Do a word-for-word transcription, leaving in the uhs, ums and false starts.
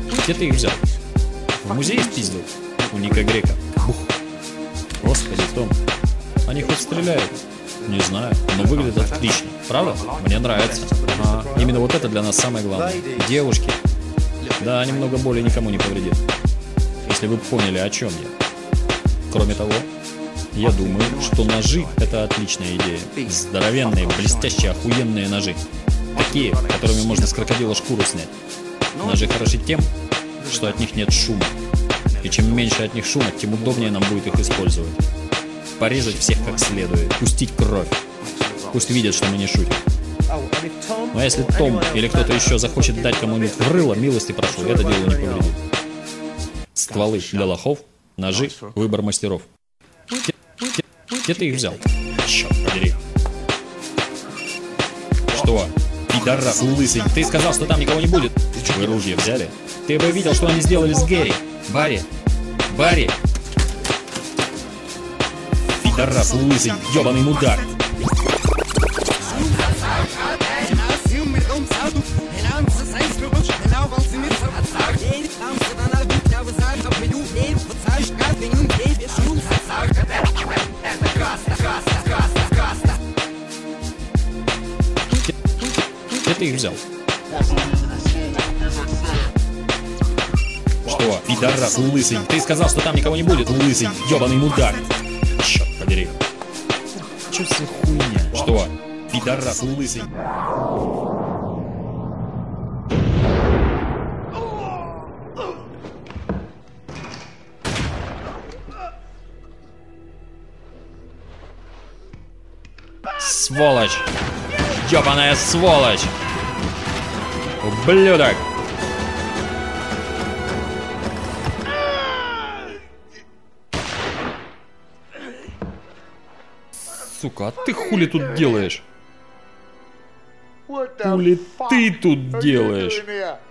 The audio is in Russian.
Где ты их взял? В музее спиздил? У Ника Грека. Бух. Господи, Том. Они хоть стреляют? Не знаю, но выглядят отлично. Правда? Мне нравится. А, именно вот это для нас самое главное. Девушки. Да, немного боли никому не повредит. Если вы поняли, о чем я. Кроме того, я думаю, что ножи — это отличная идея. Здоровенные, блестящие, охуенные ножи. Такие, которыми можно с крокодила шкуру снять. Ножи хороши тем, что от них нет шума. И чем меньше от них шума, тем удобнее нам будет их использовать. Порезать всех как следует, пустить кровь. Пусть видят, что мы не шутим. Но если Том или кто-то еще захочет дать кому-нибудь в рыло, милости прошу, это дело не повредит. Стволы для лохов, ножи, выбор мастеров. Где, где, где ты их взял? Черт подери. Что? Пидорас лысый, ты сказал, что там никого не будет. Вы ружья взяли? Ты бы видел, что они сделали с Гэри. Барри. Барри. Пидорас лысый, ебаный мудак. Где ты их взял? Что? Пидорас лысый, ты сказал, что там никого не будет, лысый, ебаный мудак. Черт подери. Че за хуйня? Что? Пидорас лысый. Сволочь! Ёбаная сволочь! Ублюдок! Сука, а ты хули тут делаешь? Хули ты тут делаешь?